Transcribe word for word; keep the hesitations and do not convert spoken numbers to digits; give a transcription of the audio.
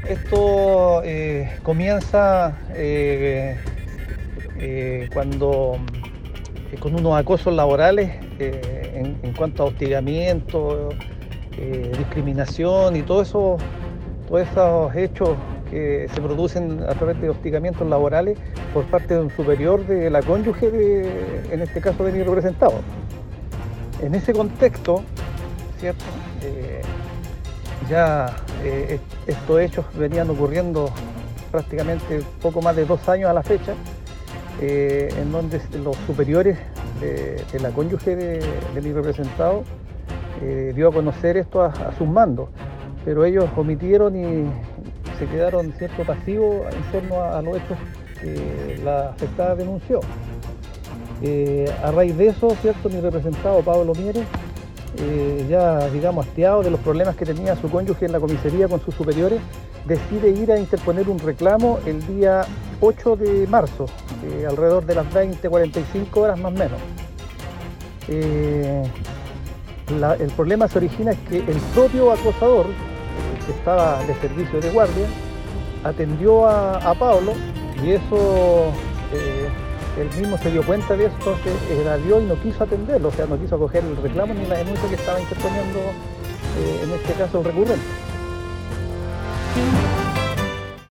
Esto eh, comienza eh, eh, cuando eh, con unos acosos laborales eh, en, en cuanto a hostigamiento, eh, discriminación y todo eso, todos esos hechos que se producen a través de hostigamientos laborales por parte de un superior de la cónyuge, de, en este caso de mi representado. En ese contexto, ¿cierto? Eh, ya eh, estos hechos venían ocurriendo prácticamente poco más de dos años a la fecha, eh, en donde los superiores de, de la cónyuge de, de mi representado eh, dio a conocer esto a, a sus mandos, pero ellos omitieron y se quedaron, cierto, pasivos en torno a, a los hechos que la afectada denunció. Eh, a raíz de eso, cierto, mi representado Pablo Mieres, eh, ya digamos hastiado de los problemas que tenía su cónyuge en la comisaría con sus superiores, decide ir a interponer un reclamo el día ocho de marzo, eh, alrededor de las veinte, cuarenta y cinco horas más o menos. Eh, la, el problema se origina es que el propio acosador, eh, que estaba de servicio de guardia, atendió a, a Pablo y eso... Eh, él mismo se dio cuenta de esto, se evadió y no quiso atenderlo, o sea, no quiso acoger el reclamo ni la denuncia que estaba interponiendo, eh, en este caso, el recurrente.